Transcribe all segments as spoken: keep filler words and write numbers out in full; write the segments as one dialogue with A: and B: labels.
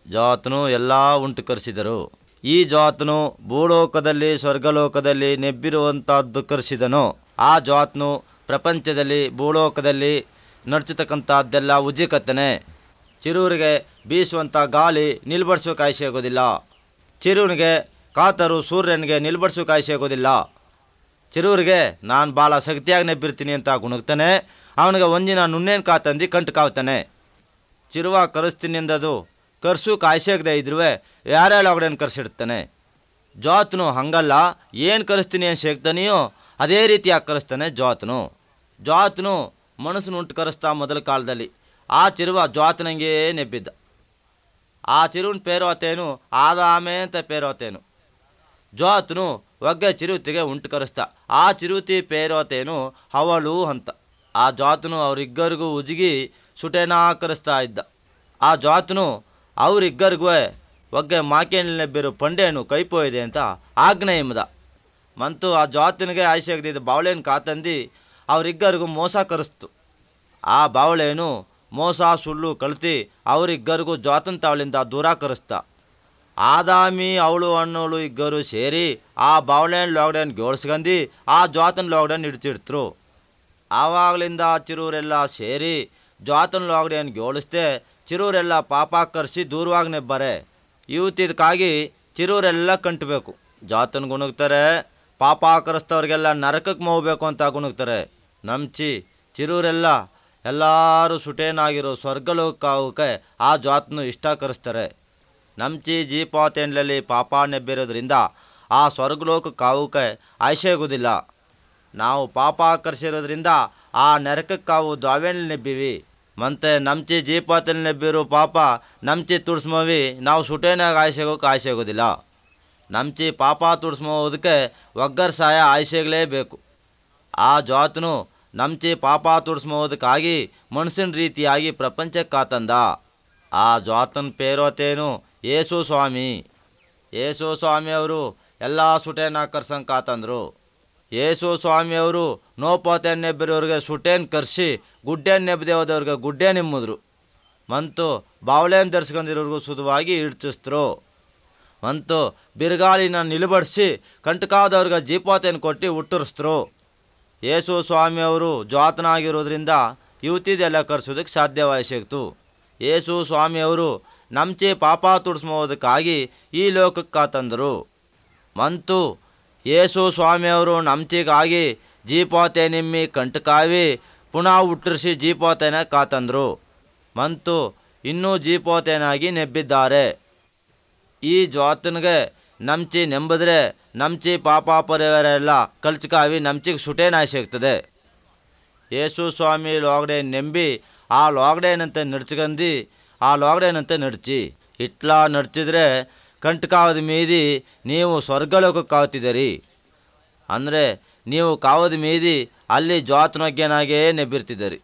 A: ಜಾತನು ಎಲ್ಲ ಉಂಟು ಕರೆಸಿದರು. ಈ ಜಾತನು ಭೂಲೋಕದಲ್ಲಿ ಸ್ವರ್ಗಲೋಕದಲ್ಲಿ ನೆಬ್ಬಿರುವಂಥದ್ದು ಕರೆಸಿದನು. ಆ ಜಾತನು ಪ್ರಪಂಚದಲ್ಲಿ ಭೂಲೋಕದಲ್ಲಿ ನಡ್ಚತಕ್ಕಂಥದ್ದೆಲ್ಲ ಉಜ್ಜಿಕತ್ತನೆ. ಚಿರೂರಿಗೆ ಬೀಸುವಂಥ ಗಾಳಿ ನಿಲ್ಬಡಿಸೋಕೆ ಆಯ್ಸೆ ಆಗೋದಿಲ್ಲ. ಚಿರೂನಿಗೆ ಕಾತರು ಸೂರ್ಯನಿಗೆ ನಿಲ್ಬಡಿಸೋಕೆ ಆಯ್ಸೆ ಆಗೋದಿಲ್ಲ. ಚಿರೂರಿಗೆ ನಾನು ಭಾಳ ಶಕ್ತಿಯಾಗಿ ನೆಬ್ಬಿರ್ತೀನಿ ಅಂತ ಗುಣಗ್ತಾನೆ. ಅವನಿಗೆ ಒಂದಿನ ನುಣ್ಣೇನು ಕಾತಂದು ಕಂಟು ಕಾವ್ತಾನೆ. ಚಿರುವ ಕರೆಸ್ತೀನಿ ಅಂದದು ಕರ್ಸೋಕೆ ಆಯ್ಸೆಗದೆ ಇದ್ರೂ ಯಾರ್ಯಾರು ಅವಡೇನು ಕರೆಸಿಡ್ತಾನೆ. ಜಾತನು ಹಂಗಲ್ಲ, ಏನು ಕರೆಸ್ತೀನಿ ಏನು ಶೇಕ್ತಾನೆಯೋ ಅದೇ ರೀತಿಯಾಗಿ ಕರೆಸ್ತಾನೆ ಜಾತನು. ಜಾತನು ಮನಸ್ಸನ್ನು ಉಂಟು ಕರೆಸ್ತಾ ಮೊದಲ ಕಾಲದಲ್ಲಿ. ಆ ಚಿರುವ ಜಾತನಂಗೆ ನೆಬ್ಬಿದ್ದ. ಆ ಚಿರುವಿನ ಪೇರು ಆತೇನು ಆದಾಮೆ ಅಂತ ಪೇರು ಆತೇನು. ಜಾತನು ಒಗ್ಗೆ ಚಿರುತಿಗೆ ಉಂಟು ಕರೆಸ್ತಾ. ಆ ಚಿರುತಿ ಪೇರು ಆತೇನು ಹವಳು ಅಂತ. ಆ ಜಾತನು ಅವರಿಬ್ಬರಿಗೂ ಉಜ್ಗಿ ಸುಟೇನಾ ಕರೆಸ್ತಾ ಇದ್ದ. ಆ ಜಾತನು ಅವರಿಬ್ಬರಿಗೂ ಒಗ್ಗೆ ಮಾಕೇನಲ್ಲಿ ನೆಬ್ಬಿರು ಪಂಡೇನು ಕೈಪೋಯಿದೆ ಅಂತ ಆಜ್ಞೆ ಎಂಬುದ. ಮಂತು ಆ ಜಾತನಿಗೆ ಆಯ್ಸೆ ಆಗದಿದ್ದ ಬಾವಳೇನು ಕಾತಂದು ಅವರಿಬ್ಬರಿಗೂ ಮೋಸ ಕರೆಸ್ತು. ಆ ಬಾವಳೇನು ಮೋಸ ಸುಳ್ಳು ಕಳ್ತಿ ಅವರಿಬ್ಬರಿಗೂ ಜಾತನ ತಾವಳಿಂದ ದೂರ ಕರೆಸ್ತಾ. ಆದಾಮಿ ಅವಳು ಹಣ್ಣೋಳು ಇಬ್ಬರು ಸೇರಿ ಆ ಬಾವಳೇನು ಲಾಕ್ಡೌನ್ ಗೋಳ್ಸ್ಕಂದು ಆ ಜಾತನ ಲಾಕ್ಡೌನ್ ಹಿಡ್ತಿಡ್ತರು. ಆವಾಗಲಿಂದ ಚಿರೂರೆಲ್ಲ ಸೇರಿ ಜಾತನ ಲಾಕ್ಡೌನ್ ಗೋಳಿಸ್ದೆ ಚಿರೂರೆಲ್ಲ ಪಾಪ ಕರೆಸಿ ದೂರವಾಗಿ ನೆಬ್ಬಾರೆ. ಇವತ್ತಿದಕ್ಕಾಗಿ ಚಿರೂರೆಲ್ಲ ಕಂಟಬೇಕು. ಜಾತನ ಗುಣಗ್ತಾರೆ, ಪಾಪ ಕರೆಸ್ತವ್ರಿಗೆಲ್ಲ ನರಕಕ್ಕೆ ಹೋಗ್ಬೇಕು ಅಂತ ಗುಣಗ್ತಾರೆ. ನಂಚಿ ಚಿರೂರೆಲ್ಲ ಎಲ್ಲರೂ ಸುಟೇನಾಗಿರೋ ಸ್ವರ್ಗಲೋಕಕ್ಕೆ ಆ ಜಾತನು ಇಷ್ಟ ಕರೆಸ್ತಾರೆ. ನಂಚಿ ಜೀಪಾತೇನ್ಲಲ್ಲಿ ಪಾಪ ನೆಬ್ಬಿರೋದ್ರಿಂದ ಆ ಸ್ವರ್ಗಲೋಕ ಕಾವುಕ್ಕೆ ಆಯ್ಸೆಗೋದಿಲ್ಲ. ನಾವು ಪಾಪ ಕರೆಸಿರೋದ್ರಿಂದ ಆ ನರಕಕ್ಕೆ ಕಾವು ದಾವೇನಲ್ಲಿ ನೆಬ್ಬಿವಿ. ಮತ್ತೆ ನಂಚಿ ಜೀಪಾತಲ್ಲಿ ನೆಬ್ಬಿರೋ ಪಾಪ ನಂಚಿ ತುಡ್ಸ್ಮವಿ ನಾವು ಸುಟೇನಾಗ ಆಯ್ಸೆಗೋಕೆ ಆಯ್ಸೆಗೋದಿಲ್ಲ. ನಂಚಿ ಪಾಪ ತುಡ್ಸ್ಮೋದಕ್ಕೆ ಒಗ್ಗರ ಸಹಾಯ ಆಯ್ಸೆಗಲೇಬೇಕು. ಆ ಜಾತನು ನಂಚಿ ಪಾಪ ತುಡ್ಸ್ಮೋದಕ್ಕಾಗಿ ಮನುಷ್ಯನ ರೀತಿಯಾಗಿ ಪ್ರಪಂಚಕ್ಕೆ ಕಾತಂದ. ಆ ಜಾತನ ಪೇರೋತೇನು ಯೇಸು ಸ್ವಾಮಿ. ಯೇಸು ಸ್ವಾಮಿಯವರು ಎಲ್ಲ ಸುಟೇನ ಕರ್ಸಂಗೆ ಕಾತಂದರು. ಯೇಸು ಸ್ವಾಮಿಯವರು ನೋಪೋತೇನು ನೆಬ್ಬಿರೋರಿಗೆ ಸುಟೇನು ಕರ್ಸಿ ಗುಡ್ಡೇನು ನೆಬ್ಬದೆ ಹೋದವ್ರಿಗೆ ಗುಡ್ಡೆ ನಿಮ್ಮಿದ್ರು. ಮಂತು ಬಾವಳೇನು ಧರಿಸ್ಕೊಂಡಿರೋರ್ಗೂ ಸುಧವಾಗಿ ಇಡ್ಚಿಸ್ತರು. ಮಂತು ಬಿರುಗಾಳಿನ ನಿಲುಬಡಿಸಿ ಕಂಟಕಾದವ್ರಿಗೆ ಜೀಪೋತೇನು ಕೊಟ್ಟು ಹುಟ್ಟುರಿಸ್ತರು. ಯೇಸು ಸ್ವಾಮಿಯವರು ಜಾತನಾಗಿರೋದ್ರಿಂದ ಯುವತಿದೆಲ್ಲ ಕರ್ಸೋದಕ್ಕೆ ಸಾಧ್ಯವಾಯಿಸಿತ್ತು. ಯೇಸು ಸ್ವಾಮಿಯವರು ನಂಚಿ ಪಾಪ ತುಡ್ಸ್ಮೋದಕ್ಕಾಗಿ ಈ ಲೋಕಕ್ಕೆ ಕಾತಂದರು. ಮಂತು ಯೇಸು ಸ್ವಾಮಿಯವರು ನಂಚಿಗಾಗಿ ಜೀಪೋತೆ ನಿಮ್ಮಿ ಕಂಟಕಾವಿ ಪುನಃ ಹುಟ್ಟರಿಸಿ ಜೀಪೋತೆನ ಕಾತಂದರು. ಮಂತು ಇನ್ನೂ ಜೀಪೋತೆನಾಗಿ ನೆಬ್ಬಿದ್ದಾರೆ. ಈ ಜಾತನಿಗೆ ನಂಚಿ ನೆಂಬದ್ರೆ ನಂಚಿ ಪಾಪ ಪರಿವಾರ ಎಲ್ಲ ಕಲ್ಚಕಾವಿ ನಂಚಿಗೆ ಸುಟೇನಾಯಿ ಸಿಗ್ತದೆ. ಯೇಸು ಸ್ವಾಮಿ ಲಾಕ್ಡೌನ್ ನೆಂಬಿ ಆ ಲಾಕ್ಡೌನಂತೆ ನಡ್ಚ್ಕಂದು ಆ ಲಾಕ್ಡೌನಂತೆ ನಡ್ಚಿ ಇಟ್ಲಾ ನಡ್ಚಿದ್ರೆ ಕಂಟಕಾವದ ಮೀದಿ ನೀವು ಸ್ವರ್ಗಲೋಕಕ್ಕೆ ಕಾವ್ತಿದ್ದೀರಿ. ಅಂದರೆ ನೀವು ಕಾವದ ಮೀದಿ ಅಲ್ಲಿ ಜಾತನೊಗ್ಗನಾಗೇ ನೆಬ್ಬಿರ್ತಿದ್ದೀರಿ.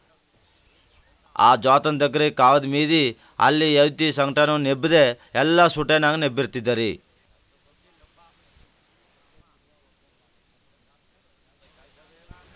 A: ಆ ಜಾತನ దగ్గర ಕಾವದ ಮೀದಿ ಅಲ್ಲಿ ಯೌತಿ ಸಂಕಟನೂ ನೆಬ್ಬದೆ ಎಲ್ಲ ಸುಟೇನಾಗ ನೆಬ್ಬಿರ್ತಿದ್ದೀರಿ.